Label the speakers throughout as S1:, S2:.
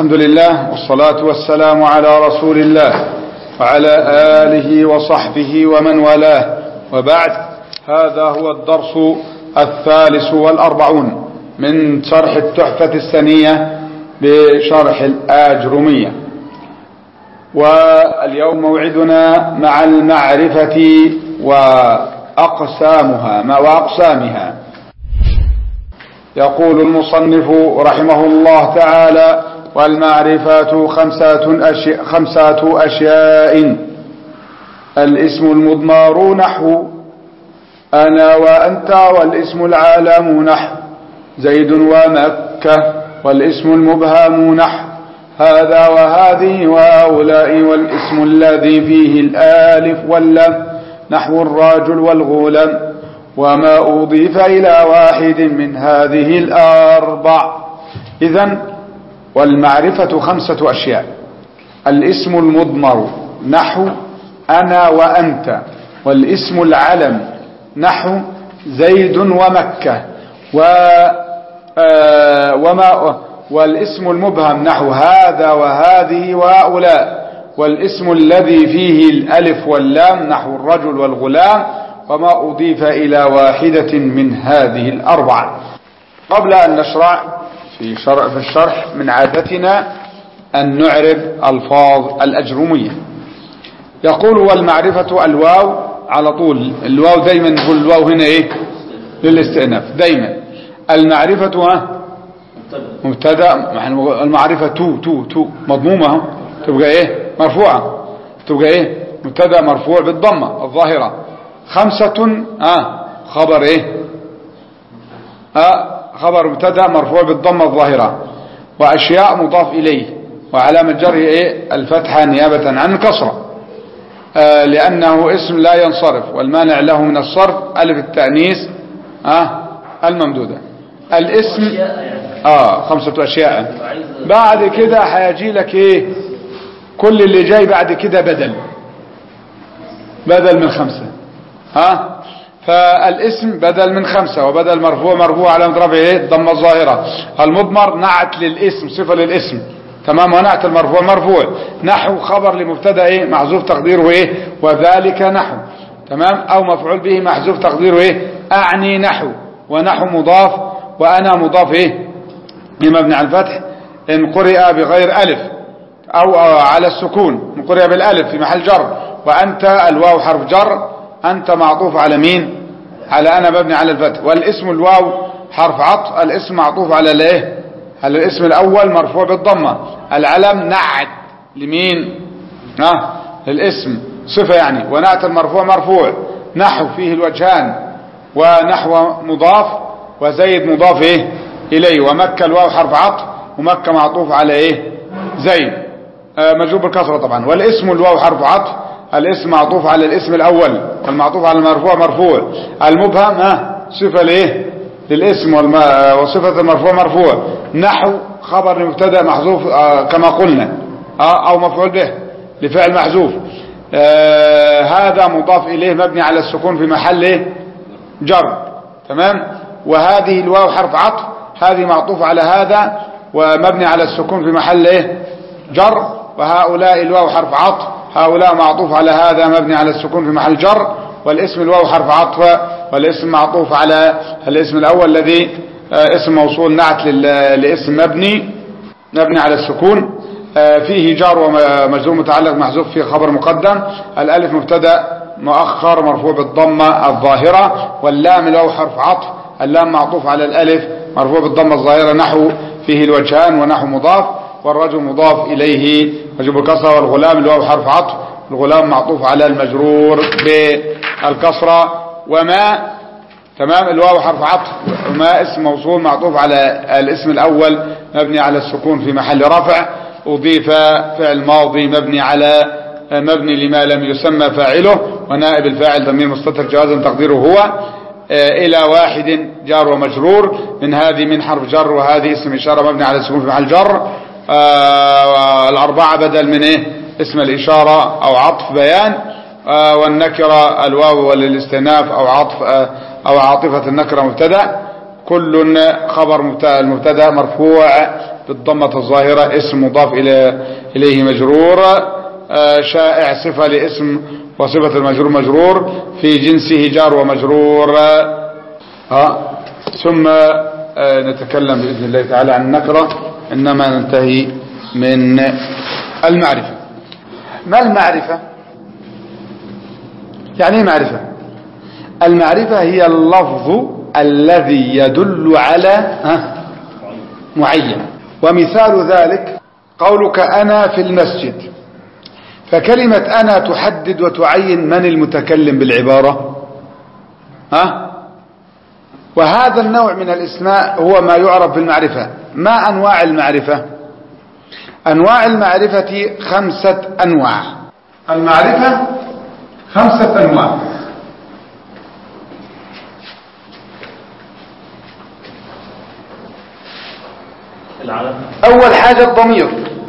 S1: الحمد لله والصلاة والسلام على رسول الله وعلى آله وصحبه ومن والاه، وبعد. هذا هو الدرس 43 من شرح التحفة السنية بشرح الآجرمية. واليوم موعدنا مع المعرفة وأقسامها. يقول المصنف رحمه الله تعالى: والمعرفة خمسة أشياء: الاسم المضمر نحو أنا وأنت، والاسم العالم نحو زيد ومكة، والاسم المبهم نحو هذا وهذه وهؤلاء، والاسم الذي فيه الآلف واللام نحو الرجل والغلام، وما أضيف إلى واحد من هذه الأربع. إذن والمعرفة 5 أشياء: الاسم المضمر نحو أنا وأنت، والاسم العلم نحو زيد ومكة، والاسم المبهم نحو هذا وهذه وهؤلاء، والاسم الذي فيه الألف واللام نحو الرجل والغلام، وما أضيف إلى واحدة من هذه الأربعة. قبل أن نشرع في الشرح، من عادتنا أن نعرب ألفاظ الأجرمية. يقول: والمعرفة الواو على طول. الواو دايما نقول الواو هنا إيه؟ للاستئناف دايما. المعرفة مبتدا. المعرفة تو مضمومة تبقى إيه؟ مرفوعة. تبقى إيه؟ مبتدا مرفوع بالضمة الظاهرة. 5 خبر إيه؟ خبر مبتدا مرفوع بالضمة الظاهرة. وأشياء مضاف إليه، وعلامة جره إيه؟ الفتحة نيابة عن الكسرة، لأنه اسم لا ينصرف، والمانع له من الصرف ألف التأنيث الممدودة. الاسم 5 أشياء. بعد كده هيجي لك إيه؟ كل اللي جاي بعد كده بدل من 5. فالاسم بدل من 5، وبدل مرفوع على رفعه ايه؟ الضمه الظاهره. المضمر نعت للاسم، صفه للاسم، تمام. ونعت المرفوع مرفوع. نحو خبر لمبتدا ايه؟ محذوف تقديره ايه؟ وذلك نحو، تمام. او مفعول به محذوف تقديره ايه؟ اعني نحو. ونحو مضاف، وانا مضاف ايه؟ مبني على الفتح ان قرئ بغير الف او على السكون، ان قرئ بالالف في محل جر. وانت الواو حرف جر، أنت معطوف على مين؟ على أنا مبني على الفتح. والاسم الواو حرف عطف، الاسم معطوف على الايه؟ على الاسم الأول مرفوع بالضمة. العلم نعت لمين؟ للاسم، صفة يعني. ونعت المرفوع مرفوع. نحو فيه الوجهان، ونحو مضاف، وزيد مضاف ايه؟ إليه. ومكة الواو حرف عطف، ومكة معطوف على ايه؟ زيد مجرور بالكسرة طبعا. والاسم الواو حرف عطف، الاسم معطوف على الاسم الأول، والمعطوف على المرفوع مرفوع. المبهم صفة ليه؟ للاسم، وصفة المرفوع مرفوع. نحو خبر لمبتدا محذوف كما قلنا، أو مفعول به لفعل محذوف. هذا مضاف إليه مبني على السكون في محل إيه؟ جر، تمام. وهذه الواو حرف عطف، هذه معطوف على هذا ومبني على السكون في محل إيه؟ جر. وهؤلاء الواو حرف عطف، هؤلاء معطوف على هذا مبني على السكون في محل جر. والاسم الواو حرف عطف، والاسم معطوف على الاسم الأول الذي اسم موصول نعت لاسم مبني على السكون، فيه جار ومجرور متعلق محذوف فيه خبر مقدم. الالف مبتدا مؤخر مرفوع بالضمة الظاهرة. واللام الواو حرف عطف، اللام معطوف على الالف مرفوع بالضمة الظاهرة. نحو فيه الوجهان، ونحو مضاف، والرجل مضاف إليه مجرور بالكسرة. والغلام الواو حرف عطف، الغلام معطوف على المجرور بالكسرة. وما، تمام، الواو حرف عطف، وما اسم موصول معطوف على الاسم الأول مبني على السكون في محل رفع. أضيف فعل ماضي مبني لما لم يسمى فاعله، ونائب الفاعل ضمير مستتر جوازا تقديره هو، إلى واحد جار ومجرور. من هذه من حرف جر، وهذه اسم إشارة مبني على السكون في محل جر. الأربعة بدل من إيه؟ اسم الإشارة أو عطف بيان. والنكرة الواو للاستئناف أو عاطفة النكرة مبتدا. كل خبر المبتدا مرفوع بالضمة الظاهرة، اسم مضاف إليه مجرور، شائع صفة لاسم وصفة المجرور مجرور، في جنسه جار ومجرور. ثم نتكلم بإذن الله تعالى عن النكرة، إنما ننتهي من المعرفة. ما المعرفة؟ يعني ايه معرفة؟ المعرفة هي اللفظ الذي يدل على معين. ومثال ذلك قولك أنا في المسجد، فكلمة أنا تحدد وتعين من المتكلم بالعبارة. وهذا النوع من الاسماء هو ما يعرف بالمعرفة. ما أنواع المعرفة؟ أنواع المعرفة 5 أنواع. المعرفة 5 أنواع. أول حاجة الضمير.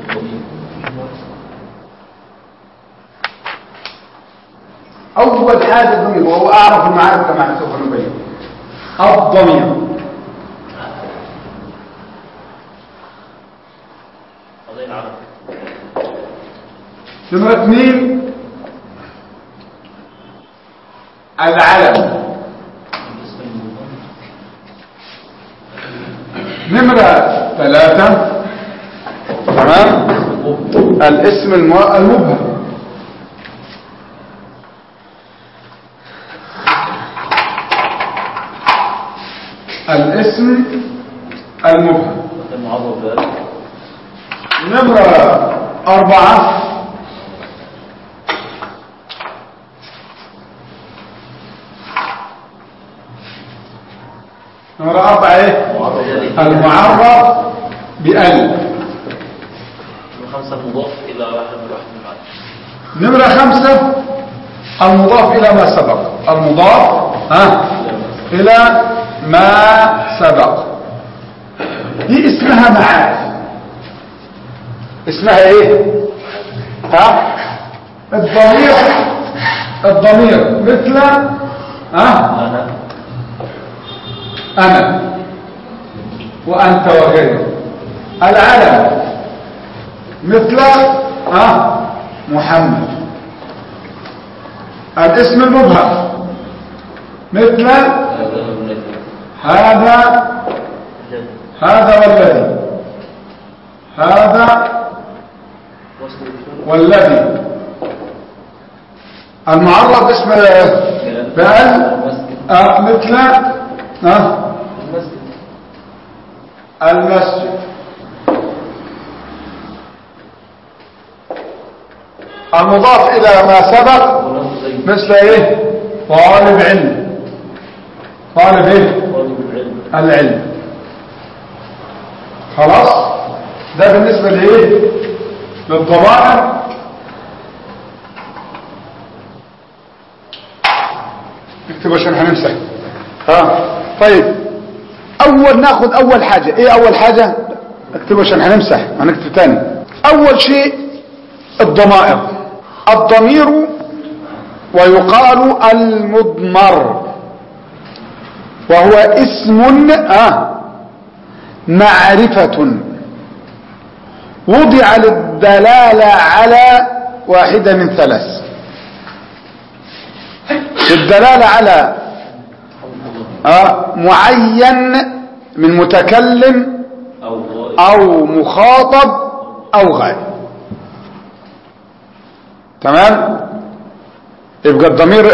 S1: أول حاجة الضمير، وهو أعرف المعارف كما سوف نبين. الضمير. نمرة 2 العلم. نمرة 3 تمام الاسم المبهم. الاسم المبهم. نمرة 4 ايه؟ المعرف بأل. نمرة 5 المضاف إلى ما سبق. المضاف إلى ما سبق. دي اسمها معارف. اسمها ايه؟ الضمير مثل أنا وأنت وغيره. العلم مثل محمد. الاسم المبهم مثل هذا والذي. هذا والذي. المعرف اسم بأل مثل المسجد. المضاف إلى ما سبق مثل ايه؟ طالب علم. طالب ايه؟ العلم. خلاص ده بالنسبة لايه؟ للضمائر. اكتبوا عشان هنمسح. طيب ناخذ اول حاجة. ايه اول حاجة؟ اكتبوا عشان هنمسح، هنكتب تاني. اول شيء الضمائر. الضمير ويقال المضمر، وهو اسم معرفة وضع للدلالة على واحدة من 3. للدلالة على معين من متكلم أو مخاطب أو غير. تمام. يبقى الضمير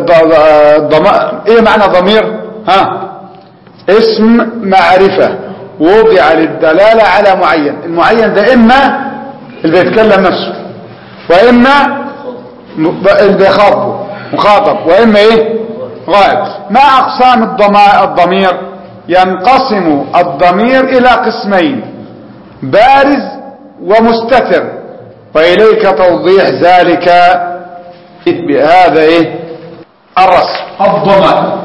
S1: ايه معنى ضمير؟ اسم معرفة وضع للدلالة على معين. المعين ده إما اللي بيتكلم نفسه، وإما اللي بيخاطبه مخاطب، وإما إيه؟ غائب. ما أقسام الضمير؟ ينقسم الضمير إلى قسمين: بارز ومستتر، وإليك توضيح ذلك بهذا إيه؟ الرسم. الضمائر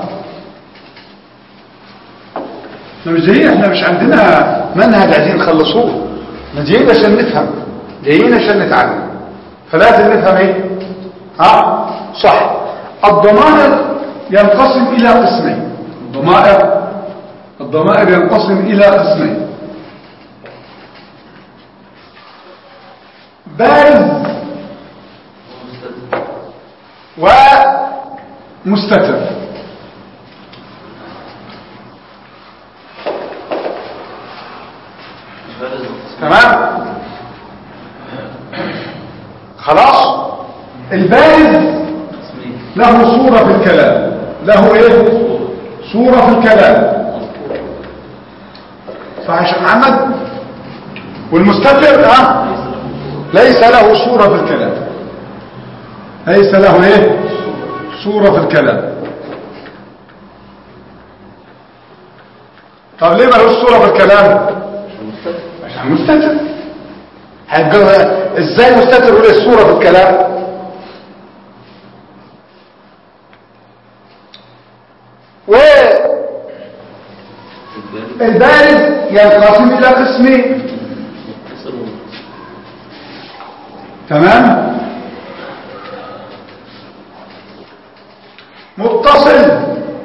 S1: احنا مش عندنا منهج عايزين نخلصوه، جايين عشان نفهم، جايين عشان نتعلم، فلازم نفهم ايه؟ صح. الضمائر ينقسم الى قسمين. الضمائر ينقسم الى قسمين: بارز ومستتر. تمام. خلاص. البارز له صورة في الكلام، له ايه؟ صورة في الكلام، صح يا شيخ محمد؟ والمستتر ليس له صورة في الكلام، ليس له ايه؟ صورة في الكلام. طب ليه ما له صورة في الكلام؟ عشان مستتر. ازاي مستتر وله صورة في الكلام؟ والبارز ينقسم الى قسمين. تمام. متصل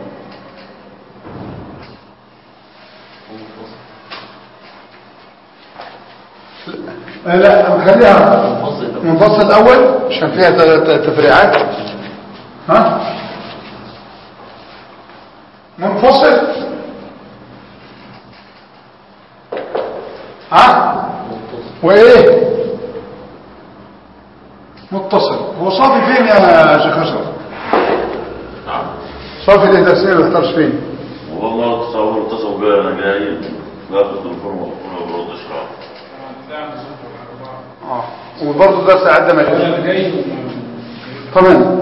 S1: لا نخليها منفصل الاول عشان فيها تفريعات. منفصل وايه؟ متصل. هو صافي فين يا شيخ اشرف؟ صافي التفسير ما اختارش فين؟
S2: والله تصور اتصل بيا انا جاي باخد الفورمه وبرد اشرح.
S1: وبرضه درس عدى مجال. تمام.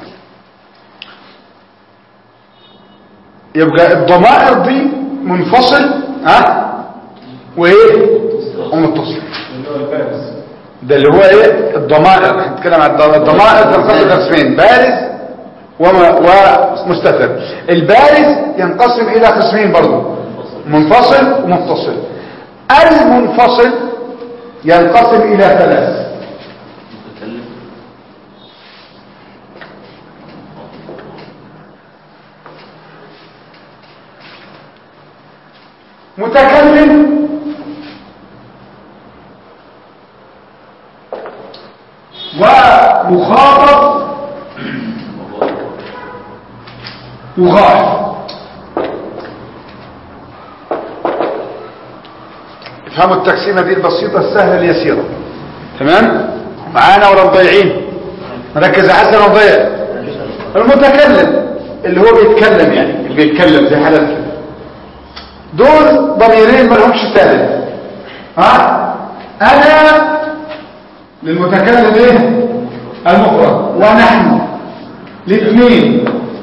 S1: يبقى الضمائر دي منفصل وايه؟ ومتصل. ده اللي هو ايه؟ الضمائر. احنا بنتكلم عن الضمائر تنقسم قسمين، بارز ومستتر. البارز ينقسم الى قسمين برضه، منفصل ومتصل. المنفصل ينقسم الى ثلاث. متكلم ومخاطب وغائب. افهموا التقسيمه دي البسيطه السهله اليسيره. تمام معانا ولا مضيعين؟ مركز حسن وضيع. المتكلم اللي هو بيتكلم، يعني اللي بيتكلم زي حالة كده، دول ضميرين ما لهمش ثالث. انا للمتكلم ايه؟ المفرد، ونحن الاثنين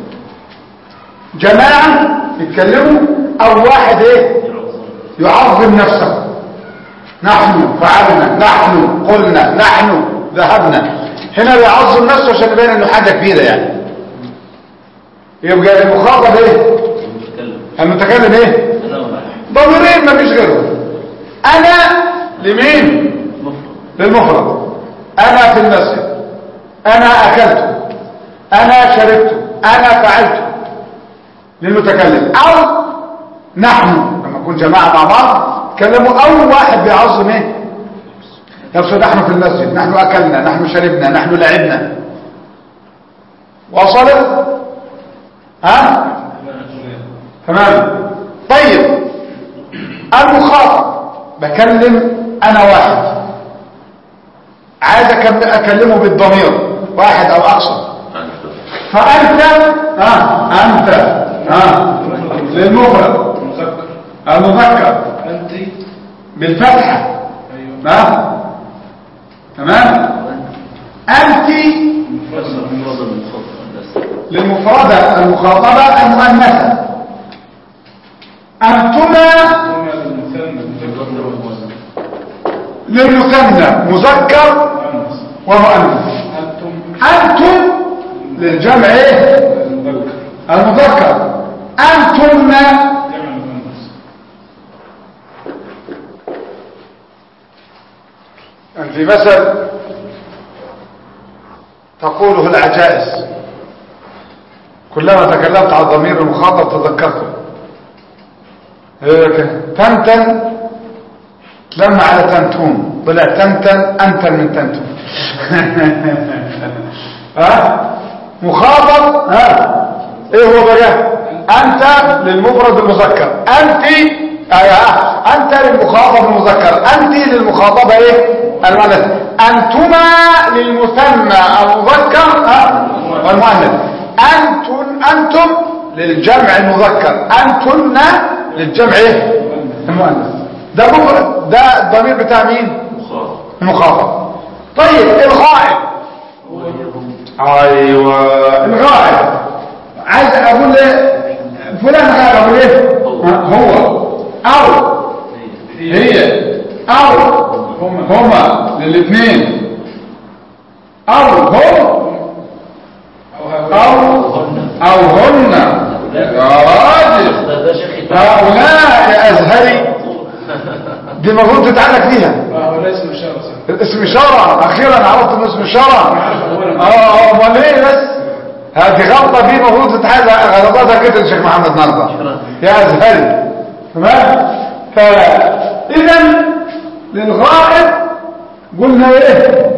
S1: جماعة يتكلموا، او واحد ايه؟ يعظم نفسه. نحن فعلنا، نحن قلنا، نحن ذهبنا. هنا بيعظم نفسه عشان يبين انه حاجة كبيرة يعني. يبقى المخاطب ايه؟ المتكلم ايه؟ ضميرين ما فيش غيرهم. انا لمين؟ للمفرد. انا في المسجد، انا اكلت، انا شربت، انا فعلت للمتكلم. او نحن لما نكون جماعة مع بعض تكلموا، اول واحد بيعظم ايه؟ نفسه. نحن في المسجد، نحن اكلنا، نحن شربنا، نحن لعبنا. وصلت؟ تمام. طيب المخاطب بكلم انا واحد، عايز اكلمه بالضمير واحد او اكثر، فانت انت للمفرد المذكر انت بالفتحه. تمام. انت للمفردة المخاطبة المؤنثة. أنتما للمثنى مذكر ومؤنث. أنتم للجمع ايه؟ المذكر. أنتن في مثل تقوله العجائز، كلما تكلمت عن ضمير المخاطب تذكرته. تنتن لما على تنتون، طلع تنتن أنتن من تنتن. مخاطب ايه هو بقى؟ أنت للمفرد المذكر، أنت للمخاطب المذكر، أنت للمخاطبة ايه المؤنث، أنتما للمثنى المذكر والمؤنث، أنتم للجمع المذكر، أنتن للجمع ايه المؤنث. ده مفرد، ده الضمير بتاع مين؟ المخاطب. طيب الغائب، ايوه الغائب، عايز اقول فلان غائب، اقول ايه؟ هو او هي او هما للاثنين، او هم او هن. يا راجل هؤلاء يا ازهري دي المفروض تتعلق فيها. اسم اشاره، اخيرا عرفت ان اسم اشاره. امال ايه بس؟ هذه غلطه فيه المفروض تتعلق، غلطاتها كده الشيخ محمد نرضى يا ازهري. تمام. فاذا للغائب قلنا ايه؟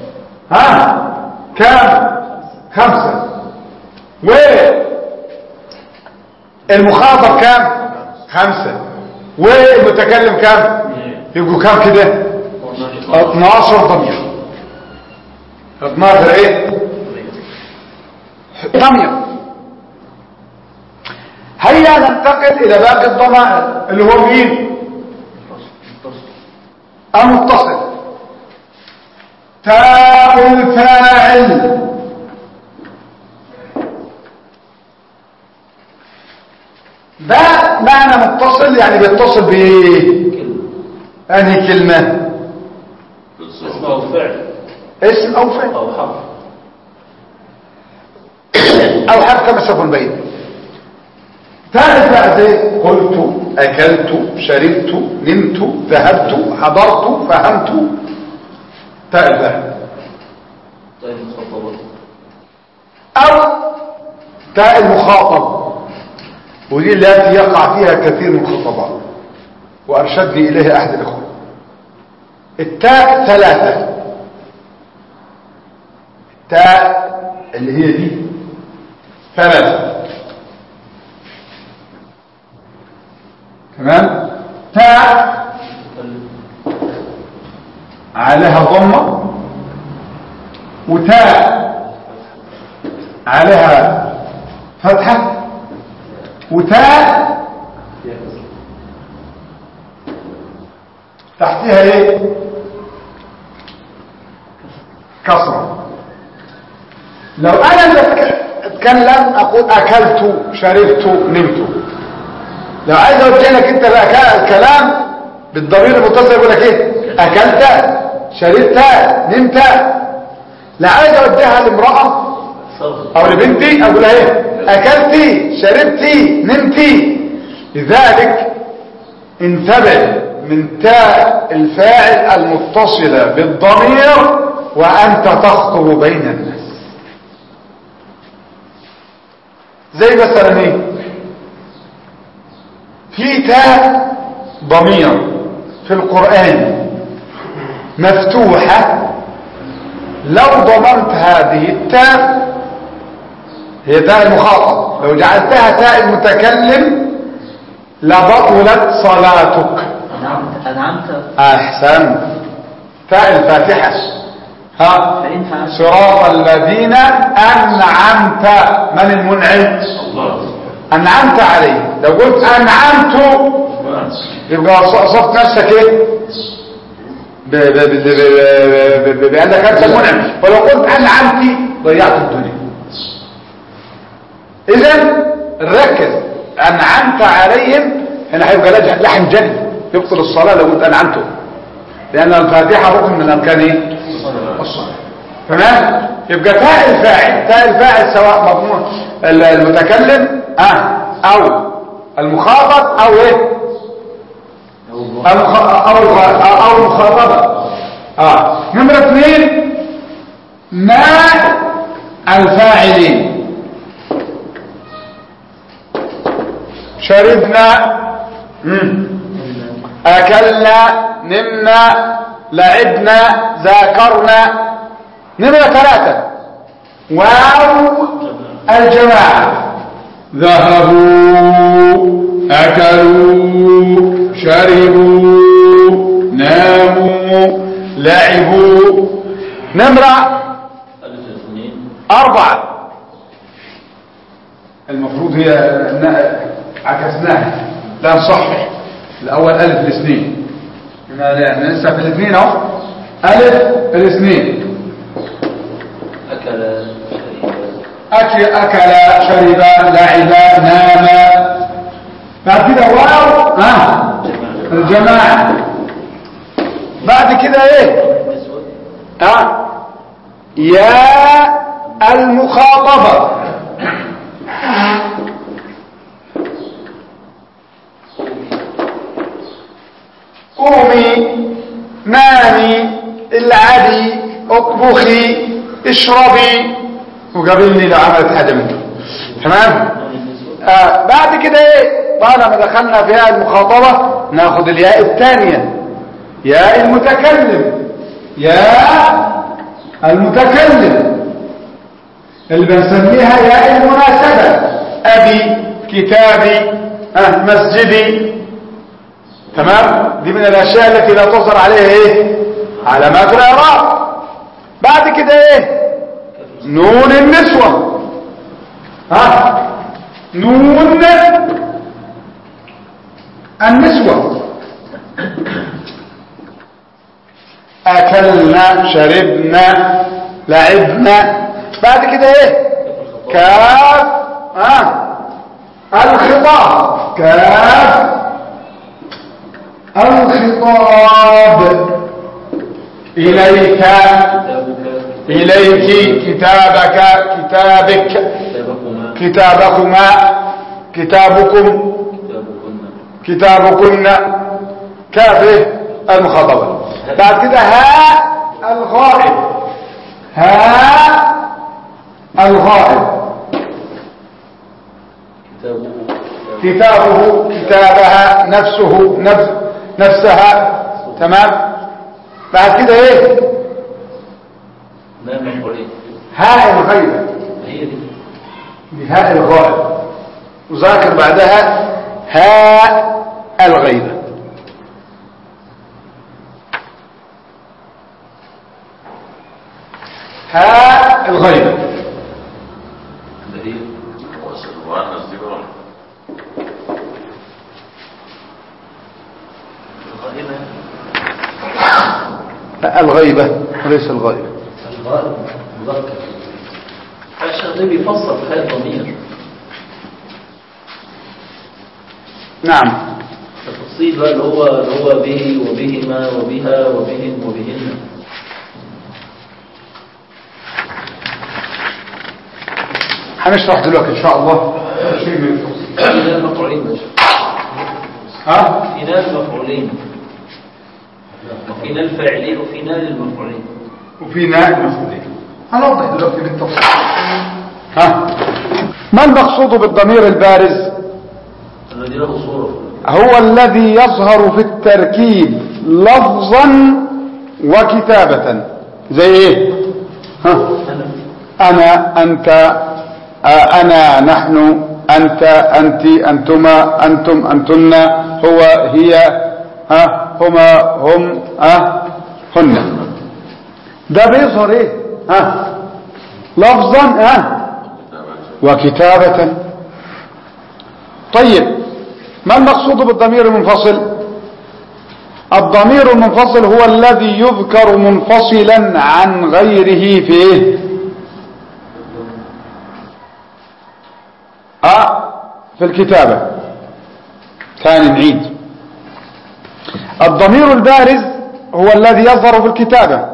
S1: كام؟ 5. والمخاطب كام؟ 5. والمتكلم كام؟ يبقوا كام كده؟ 12 ضمير. 12 ايه؟ ضمير. هيا ننتقل الى باقي الضمائر اللي هو مين؟ المتصل. تاء الفاعل، ده معنى متصل يعني بيتصل بأنهي كلمة؟
S2: اسم أو فعل،
S1: اسم أو فعل
S2: أو حرف،
S1: أو حرف كما سوف نبين. ثالث بقى زي قلت، أكلت، شربت، نمت، ذهبت، حضرت، فهمت. ثالث بقى أو تاء المخاطب، ودي التي يقع فيها كثير من الخطباء، وأرشدني إليها أحد الإخوة. التاء 3، التاء اللي هي دي 3. تمام. تاء عليها ضمة، وتاء عليها فتحة، وتاء تحتها ايه؟ كسرة. لو انا اللي اتكلم اقول اكلت، شربت، نمت. لو عايز اقول لك انت بقى الكلام بالضمير المتصل يقول لك ايه؟ اكلت، شربت، نمت. لا عايز اوديها لامرأة او لبنتي اقول ايه؟ اكلتي، شربتي، نمتي. لذلك انتبه من تاء الفاعل المتصلة بالضمير وانت تخطب بين الناس. زي مثلا ايه؟ في تاء ضمير في القرآن مفتوحة، لو ضمرت هذه التاء هي تاء المخاطب، لو جعلتها تاء المتكلم لبطلت صلاتك.
S3: أنعمت.
S1: أحسن. تاء الفاتحة صراط الذين أنعمت. من المنعم؟ أنعمت عليه. لو قلت أنعمت يبقى وصفت نفسك ايه؟ بأنك أنت المنعم. ولو قلت أنعمت ضيعت الدنيا. إذن ركز، أنعمت عليهم هنا هيبقى لحن جدي يبطل الصلاة لو قلت أنعمت، لأن الفاتحة ركن من أركان ايه؟ الصلاة. تمام. يبقى تاء الفاعل، تاء الفاعل سواء مضمون المتكلم أو المخاطب أو ايه؟ أو المخاطبة. نمرة 2 ما الفاعلين. شربنا، أكلنا، نمنا، لعبنا ذاكرنا. نمرة 3 واو الجماعة، ذهبوا أكلوا شربوا ناموا لعبوا. نمرة 4 المفروض هي عكسناها، لا نصحح الأول ألف الاثنين، ننسى في الاثنين اهو، ألف الاثنين، أكل شرب لعب نام. بعد كده واو الجماعة. بعد كده ايه يا المخاطبة، قومي نامي العبي اطبخي اشربي، وقابلني لو عملت حاجة منه. تمام. بعد كده ايه طالما دخلنا في ياء المخاطبة ناخد الياء الثانية، ياء المتكلم، ياء المتكلم اللي بنسميها ياء المناسبة، أبي كتابي مسجدي. تمام. دي من الأشياء التي لا تظهر عليها ايه علامات الإعراب. بعد كده ايه نون النسوة، نون النسوة، أكلنا شربنا لعبنا. بعد كده ايه كاف الخطاب، كاف الخطاب، إليك إليك كتابك كتابك كتابكما كتابكم كتابكن. كاف المخاطبة. بعد كده هاء الغائب، هاء الغائب، كتابه كتابها نفسه نفسها. تمام. بعد كده ايه هاء الغيبة، بهاء الغائب، وذاكر بعدها هاء الغيبة. هاء الغيبة الغيبة وليس الغائب.
S3: الغائب مذكر، الشيخ ده بيفسر في هذا الضمير.
S1: نعم.
S3: التفصيل بقى اللي هو به وبهما وبها وبهم وبهن.
S1: هنشرح دلوقتي ان شاء الله شيء من التفصيل.
S3: في نال مفعولين باشا. في نال مفعولين، وفي نال فاعلين، وفي نال المفعولين،
S1: وفي نال مفعولين. هنوضح دلوقتي بالتفصيل. ما المقصود بالضمير البارز؟
S3: الذي له صورة،
S1: هو الذي يظهر في التركيب لفظا وكتابة. زي ايه؟ انا انت، انا نحن، انت انت انتما انتم انتن، هو هي هما هم هن. ده بيظهر ايه لفظا وكتابة. طيب ما المقصود بالضمير المنفصل؟ الضمير المنفصل هو الذي يذكر منفصلا عن غيره في ايه في الكتابة. ثاني نعيد، الضمير البارز هو الذي يظهر في الكتابة،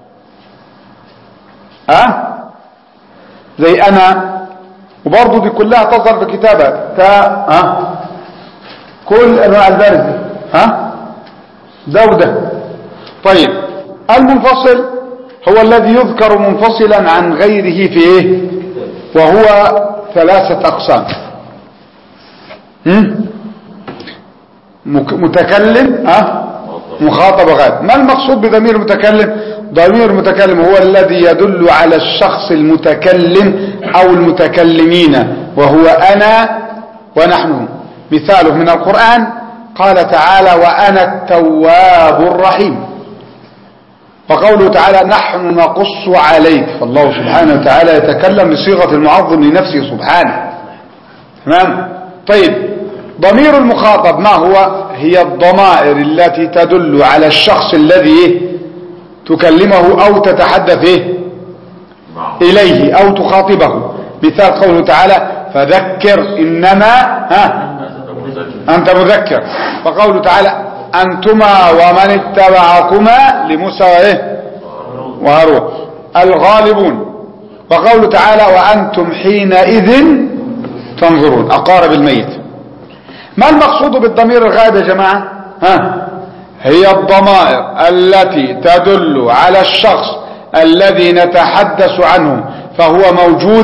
S1: زي انا، وبرضه دي كلها تظهر في الكتابة كل انواع البارز ده وده. طيب المنفصل هو الذي يذكر منفصلا عن غيره في ايه، وهو 3 أقسام. متكلم مخاطب وغائب. ما المقصود بضمير المتكلم؟ ضمير المتكلم هو الذي يدل على الشخص المتكلم أو المتكلمين، وهو أنا ونحن. مثاله من القرآن قال تعالى وأنا التواب الرحيم، وقوله تعالى نحن نقص عليك، فالله سبحانه وتعالى يتكلم بصيغة المعظم لنفسه سبحانه. تمام؟ طيب ضمير المخاطب ما هو؟ هي الضمائر التي تدل على الشخص الذي تكلمه أو تتحدث إليه أو تخاطبه. مثال قوله تعالى فذكر إنما أنت مذكر، وقوله تعالى أنتما ومن اتبعكما لموسى وهارون الغالبون، وقوله تعالى وأنتم حينئذ تنظرون أقارب الميت. ما المقصود بالضمير الغائب يا جماعة؟ هي الضمائر التي تدل على الشخص الذي نتحدث عنه فهو موجود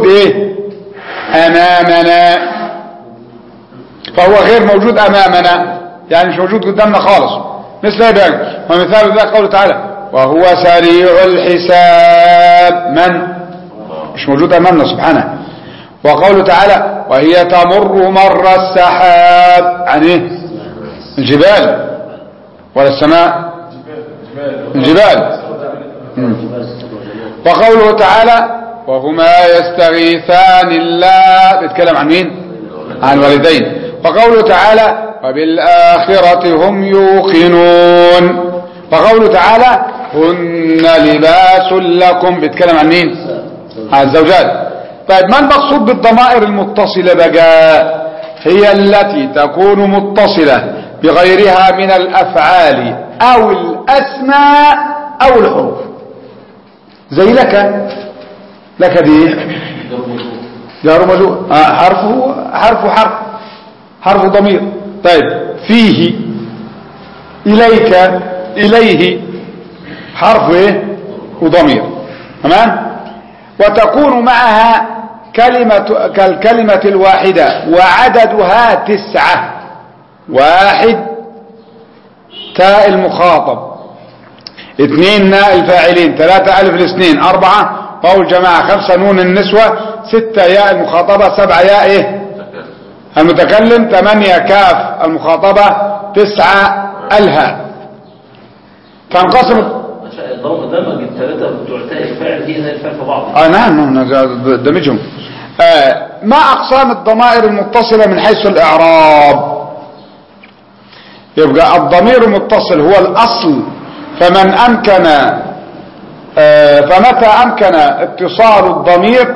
S1: أمامنا، فهو غير موجود أمامنا، يعني مش موجود قدامنا خالص. مثل هذا ومثال ذلك قوله تعالى وهو سريع الحساب، من مش موجود أمامنا سبحانه. وقوله تعالى وهي تمر مر السحاب، عن الجبال ولا السماء؟ الجبال. وقوله تعالى وهما يستغيثان الله، بيتكلم عن مين؟ عن الوالدين. وقوله تعالى وبالآخرة هم يوقنون. وقوله تعالى هن لباس لكم، بيتكلم عن مين؟ عن الزوجات. طيب ما المقصود بالضمائر المتصلة بقى؟ هي التي تكون متصلة بغيرها من الأفعال أو الأسماء أو الحروف. زي لك دي جار ومجرور، حرف ضمير. طيب فيه، إليك، إليه حرف وضمير. تمام؟ وتكون معها كالكلمة الواحدة وعددها 9. 1 تاء المخاطب، 2 ناء الفاعلين، 3 ألف الاثنين، 4 واو الجماعة، 5 نون النسوة، 6 ياء المخاطبة، 7 ياء المتكلم، 8 كاف المخاطبة، 9 الهاء. تنقسم
S3: دمج الثلاثة بتوع تاء الفاعل دي زي الفاعل في بعض.
S1: نعم دمجهم. ما أقسام الضمائر المتصلة من حيث الإعراب؟ يبقى الضمير المتصل هو الأصل، فمتى أمكن اتصال الضمير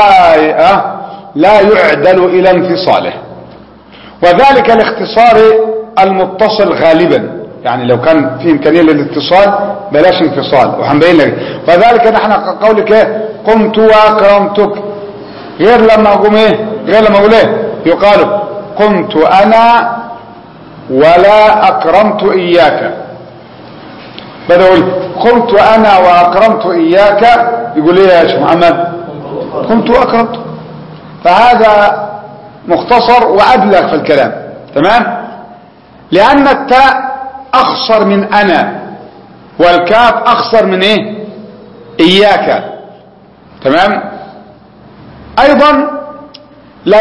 S1: لا يعدل إلى انفصاله، وذلك لاختصار المتصل غالبا. يعني لو كان في إمكانية للاتصال بلاش انفصال، وحنبين لك. وذلك نحن قولك قمت وأكرمتك، غير لما أقوم غير لما أقول يقال قمت أنا ولا أكرمت إياك. بدأ يقول قمت أنا وأكرمت إياك، يقول يا شيخ محمد قمت وأكرمت. فهذا مختصر وأبلغ في الكلام. تمام؟ لأن التاء أخصر من أنا، والكاف أخصر من إياك. تمام؟ أيضا لا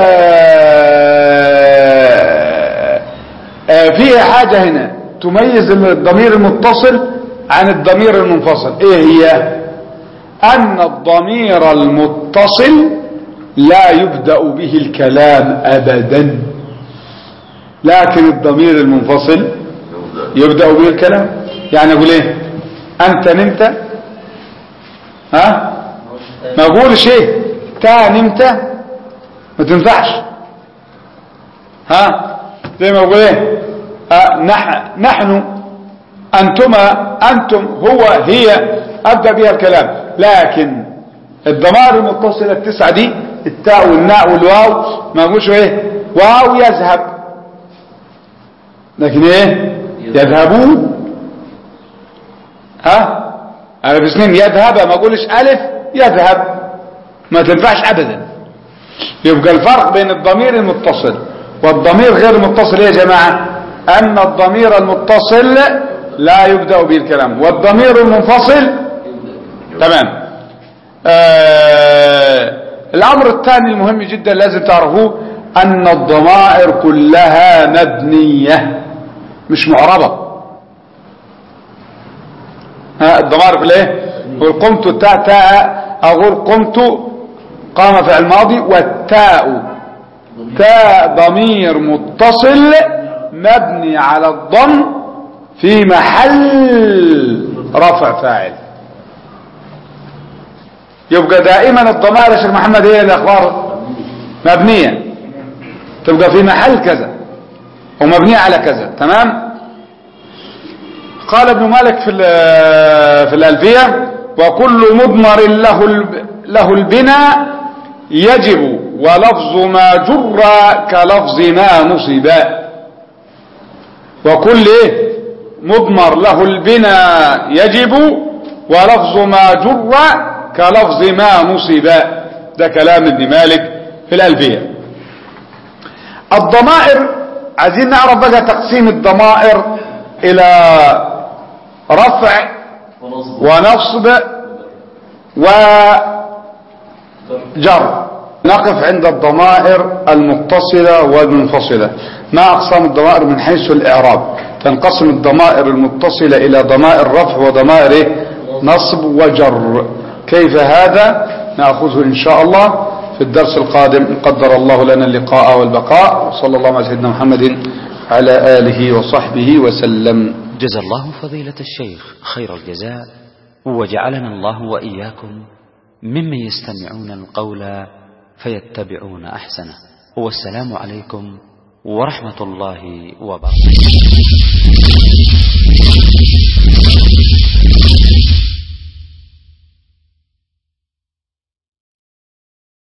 S1: فيه حاجة هنا تميز الضمير المتصل عن الضمير المنفصل. ايه هي؟ ان الضمير المتصل لا يبدأ به الكلام ابدا، لكن الضمير المنفصل يبدأ به الكلام. يعني اقول انت نمت، ما اقول شيء نمت ما تنفعش. زي ما اقول نحن، أنتما، أنتم، هو، هي، أبدأ بها الكلام. لكن الضمائر المتصلة 9 دي، التاء والناء والواو، ما أقولش واو يذهب، لكن يذهبون. ألف اثنين يذهب، ما أقولش ألف يذهب، ما تنفعش أبدا. يبقى الفرق بين الضمير المتصل والضمير غير المتصل يا جماعة، أن الضمير المتصل لا يبدأ به الكلام. والضمير المنفصل تمام. الأمر الثاني المهم جدا لازم تعرفوه أن الضمائر كلها مبنية مش معربة. الضمائر كلها قل قمت تاء أقول قمت قام فعل ماضي والتاء تاء ضمير متصل مبني على الضم في محل رفع فاعل. يبقى دائما الضمائر يا شيخ محمد هي الأخبار مبنية تبقى في محل كذا ومبنية على كذا. تمام. قال ابن مالك في الألفية وكل مضمر له البناء يجب ولفظ ما جر كلفظ ما نصب. وكل مضمر له البناء يجب ولفظ ما جر كلفظ ما نصب. ده كلام ابن مالك في الألفية. الضمائر عايزين نعرف بقى تقسيم الضمائر إلى رفع ونصب وجر. نقف عند الضمائر المتصلة والمنفصلة. ما أقسام الضمائر من حيث الإعراب؟ تنقسم الضمائر المتصلة إلى ضمائر رفع وضمائر نصب وجر. كيف هذا؟ نأخذه إن شاء الله في الدرس القادم إن قدر الله لنا اللقاء والبقاء. صلى الله على سيدنا محمد على آله وصحبه وسلم.
S4: جزا الله فضيلة الشيخ خير الجزاء وجعلنا الله وإياكم ممن يستمعون القول فيتبعون أحسنه. والسلام عليكم ورحمة الله وبركاته.